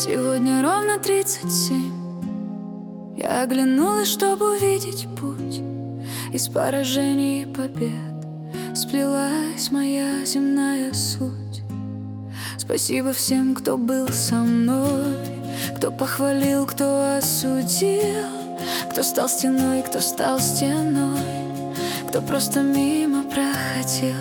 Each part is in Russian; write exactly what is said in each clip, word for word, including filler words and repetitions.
Сегодня ровно тридцать семь. Я оглянулась, чтобы увидеть путь. Из поражений и побед сплелась моя земная суть. Спасибо всем, кто был со мной, кто похвалил, кто осудил, кто стал стеной, кто стал стеной, кто просто мимо проходил.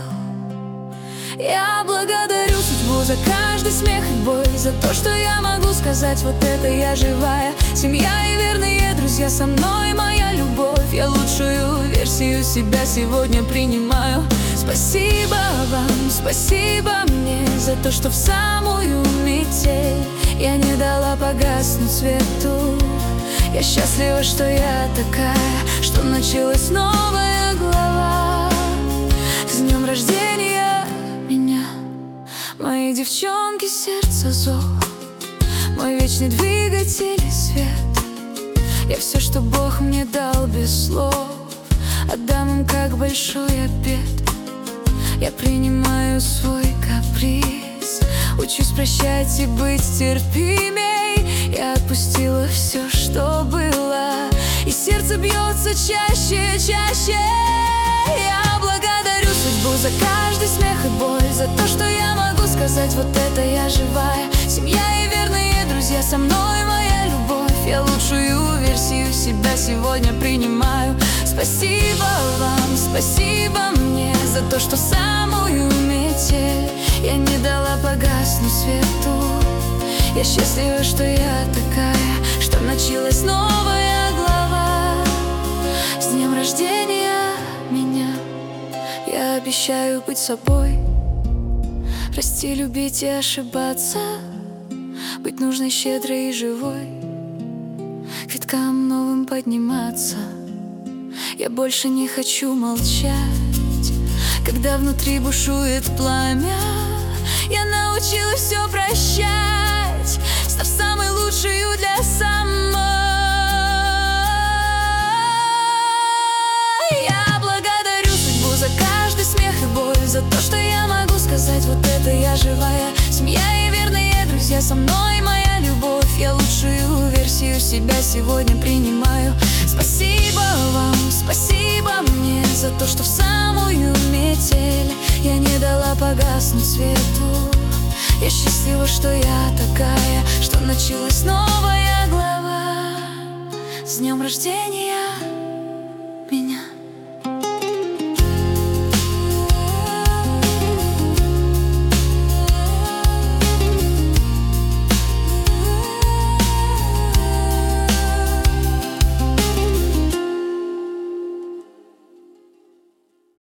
Я благодарю судьбу за каждый смех и бой, за то, что я могу сказать: вот это я живая. Семья и верные друзья со мной, моя любовь. Я лучшую версию себя сегодня принимаю. Спасибо вам, спасибо мне за то, что в самую метель я не дала погаснуть свету. Я счастлива, что я такая, что началась новая глава. С днем рождения меня, мои девчонки, сердце зов, мой вечный двигатель и свет. Я все, что Бог мне дал без слов, отдам им как большой обет. Я принимаю свой каприз, учусь прощать и быть терпимей. Я отпустила все, что было, и сердце бьется чаще, чаще. Я благодарю судьбу за каждый смех и боль, за то, что я могу сказать: вот это я живая. Семья и верные друзья со мной, моя любовь. Я лучшую версию себя сегодня принимаю. Спасибо вам, спасибо мне за то, что в самую метель я не дала погаснуть свету. Я счастлива, что я такая, что началась новая глава. С днем рождения меня, я обещаю быть собой, расти, любить и ошибаться, быть нужной, щедрой и живой, к виткам новым подниматься. Я больше не хочу молчать, когда внутри бушует пламя. Я научилась все прощать, став самой лучшей для самой. Я благодарю судьбу за каждый смех и боль, за то, что я могу сказать: вот это я живая. Семья и верные друзья со мной, моя любовь. Я лучшую версию себя сегодня принимаю. Спасибо вам, спасибо мне за то, что в самую метель я не дала погаснуть свету. Я счастлива, что я такая, что началась новая глава. С днем рождения!